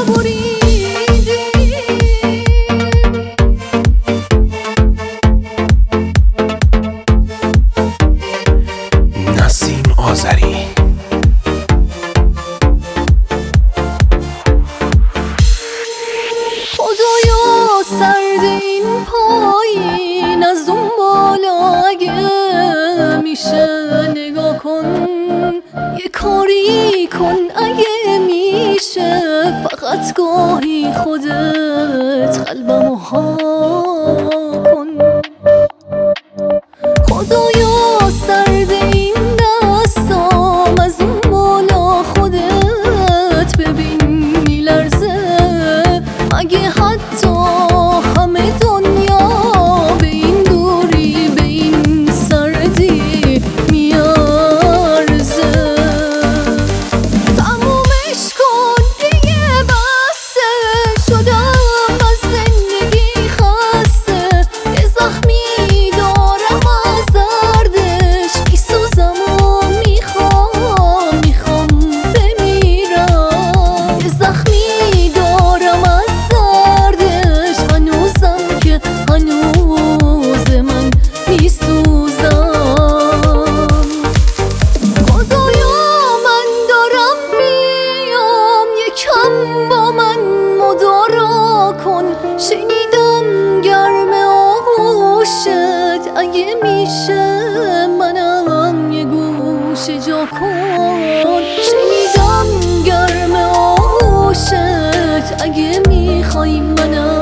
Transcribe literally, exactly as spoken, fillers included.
خدایا سرد این پایین از اون بالا اگه میشه نگاه کن، یه کاری کن اگه میشه، فقط گاهی خودت قلبمو ها کن. خدایا سرد این دستام از اون بالا خودت ببین میلرزه، مگه حتی همه دنیا به این دوری به این سردی میارزه؟ تمومش کن دیگه بسه، شدم از زندگی خسته، یه زخمی دارم از دردش میسوزم و میخوام میخوام بمیرم، یه زخمی دارم از دردش هنوزم که هنوز من میسوزم. خدایا من دارم میام، یکم با من مدارا کن، شنیدم گرم آغوشت، اگه میشه منم یه گوشه جا کن، شنیدم گرم آغوشت، اگه میخوای منم